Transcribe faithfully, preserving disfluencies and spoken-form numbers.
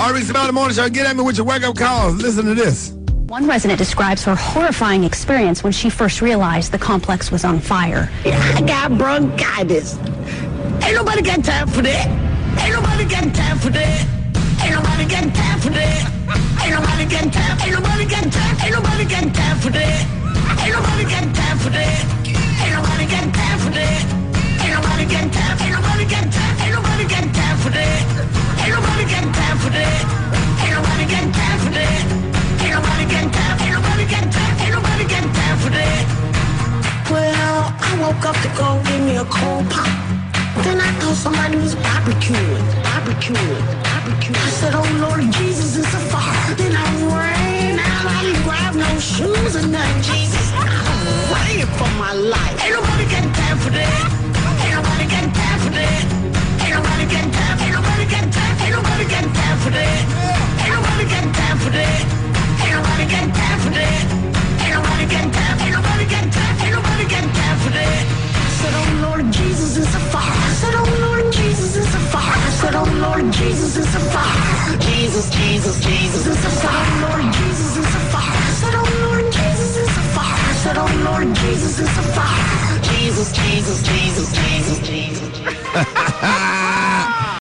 R B C About the Morning Show. Get at me with your wake-up calls. Listen to this. One resident describes her horrifying experience when she first realized the complex was on fire. I got bronchitis. Ain't nobody got time for that. Ain't nobody got time for that. Ain't nobody got time for that. Ain't nobody got time. Ain't nobody got time. Ain't nobody got time for that. Ain't nobody got time for that. Ain't nobody got time for that. Ain't nobody got time. Ain't nobody got time. Ain't nobody got time for that. Ain't nobody got time for that. Ain't nobody got time for that. Ain't nobody got time. Ain't nobody got time. Ain't nobody got time for that. Well, I woke up to go give me a cold pop. Then I thought somebody was barbecuing, barbecuing, barbecuing. I said, oh Lord Jesus, it's a fire. Then I ran out, I didn't grab no shoes or nothing, Jesus. I ran for my life. Ain't nobody got time for that. Ain't nobody got time for that. Ain't nobody got time, ain't nobody got time, ain't nobody got time for that. Ain't nobody got time for that. Ain't nobody got time for that. Ain't nobody got time, ain't nobody got time, ain't nobody got time for that. I said, oh Lord Jesus, it's a fire. I said, oh Lord Jesus, it's a fire. I said, oh Lord Jesus, it's a fire. Jesus, Jesus, Jesus, it's a fire. Oh Lord Jesus, it's a fire. I said, oh Lord Jesus, it's a fire. I said, oh Lord Jesus, it's a fire. Jesus, Jesus, Jesus, Jesus, Jesus.